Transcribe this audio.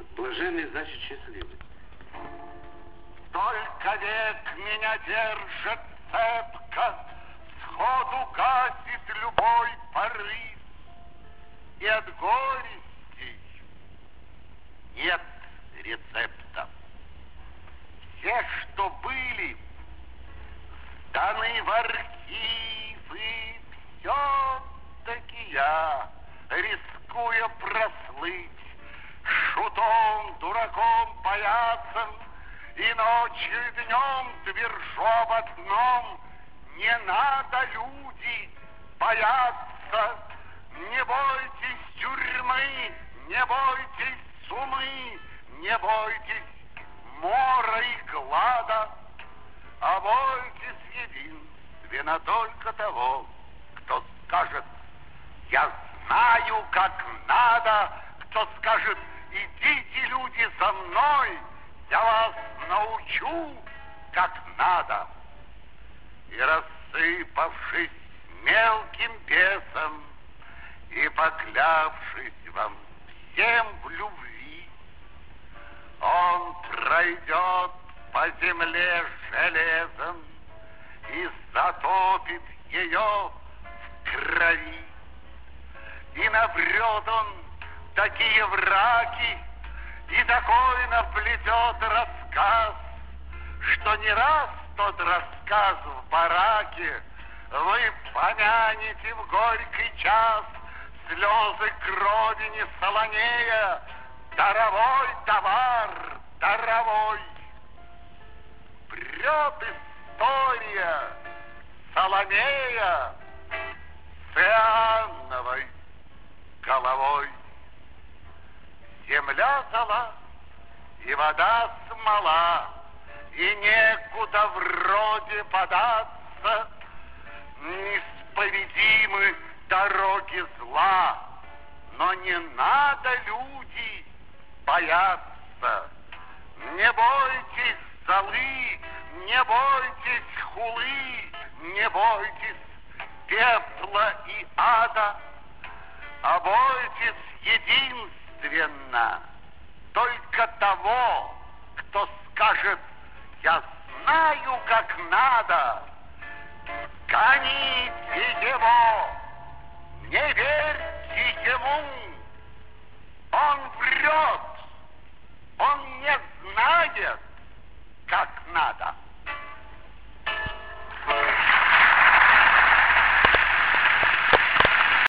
Блаженный значит счастливый. Только век меня держит цепко, сходу гасит любой порыв. И от горестей нет рецепта. Все, что были, сданы в архивы. Все-таки я, рискуя прослыть, шутом, дураком, паяцем, и ночью, и днем твержу об одном: не надо, люди, бояться. Не бойтесь тюрьмы, не бойтесь сумы, не бойтесь мора и глада, а бойтесь единственно только того, кто скажет: я знаю, как надо, кто скажет: идите, люди, за мной, я вас научу, как надо. И рассыпавшись мелким бесом и поклявшись вам всем в любви, он пройдет по земле железом и затопит ее в крови. И набрет он такие враки, и такой наплетет рассказ, что не раз тот рассказ в бараке вы помянете в горький час. Слезы крови не солонея, даровой товар, даровой. Прет история Соломея с Иоанновой головой. Земля зола, и вода смола, и некуда вроде податься. Неисповедимы дороги зла, но не надо, люди, бояться. Не бойтесь золы, не бойтесь хулы, не бойтесь пепла и ада, а бойтесь единственно только того, кто скажет: я знаю, как надо. Гоните его, не верьте.